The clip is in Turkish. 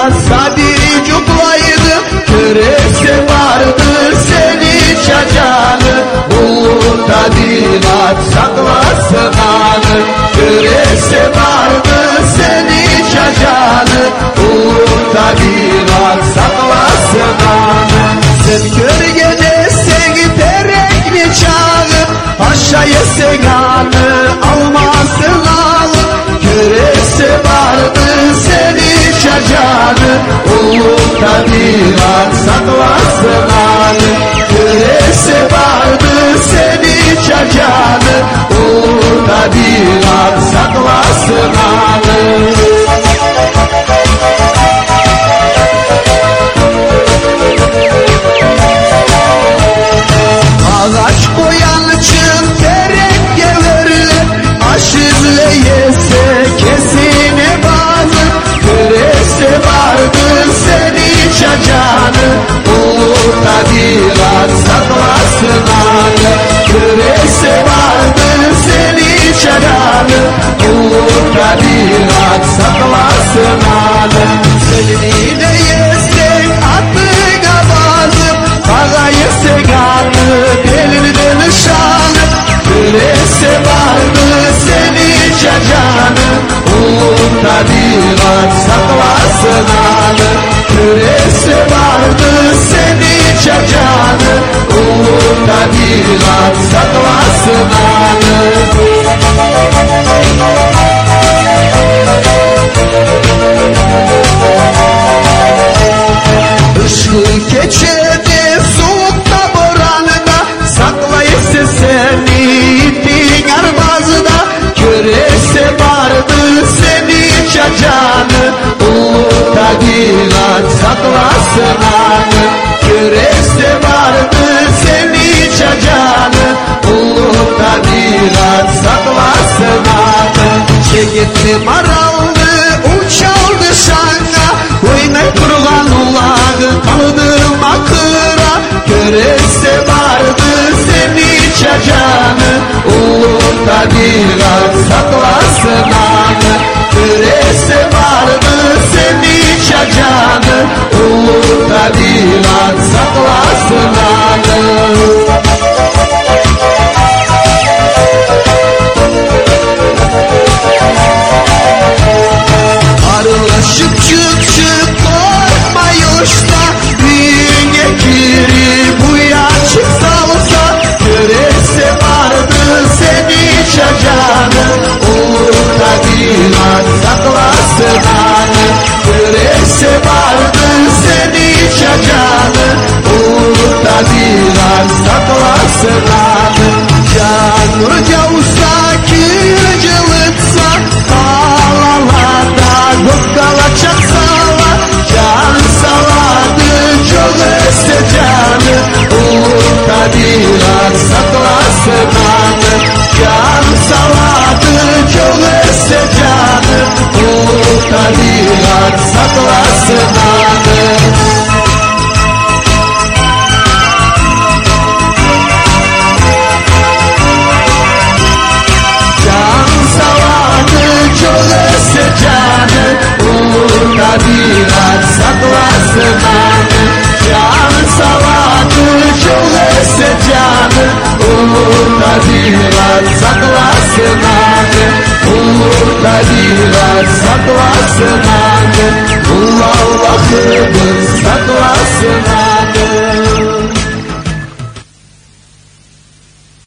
sadicuklaydı, körese vardı seni çacanı. Ulu tadilat saklasın anı, körese vardı seni çacanı. Ulu tadilat saklasın anı. Sen gölgede sen terekli çağır, aşağıya sen anı almasın alıp. Körese vardı seni çacanı, ulu tadilat saklasın anı. Körese vardı seni çacanı, ulu tadilat saklasın anı. Ağaç koyan çın terek verirler, aşırı yese kesine bağlı. Körese vardı seni çacanı, ulu tadilat saklasın anı. Körese vardı seni çacanı, ulu tadilat saklasın anı. Seninle yesek atına bazı, bana yesek anı elinden şanı. Körese vardı seni çacanı, ulu tadilat saklasın anı. Körese vardı seni çacanı, ulu tadilat saklasın anı. Işık geçede soğukta boranında, saklayısı seni ipin arbazda. Körese vardı seni çacanı, ulu tadilat saklasın anı. Körese vardı seni çacanı, ulu tadilat saklasın anı. Çekitli maraldı uçaldı şanga, oynay kurgan ulağı kaldım akıra. Körese vardı seni çacanı, ulu tadilat saklasın anı. Körese vardı seni çacanı, ulu tadilat saklasın anı. Arılaşıp çık çık korkma yoşta, düğüne giri bu yaşık salsa. Körese vardı seni çacanı, ulu tadilat saklasın anı. Körese vardı seni çacanı, ulu tadilat saklasın anı. Canur cavsa kırıcılıksa, dağlarda gokkalacak sala. Can saladı çok canı, ulu tadilat saklasın anı. Can saladı çok canı, ulu tadilat saklasın anı. Tadilat saklasın anı. Can saladı çok canı, ulu tadilat saklasın anı. Ulu tadilat saklasın anı.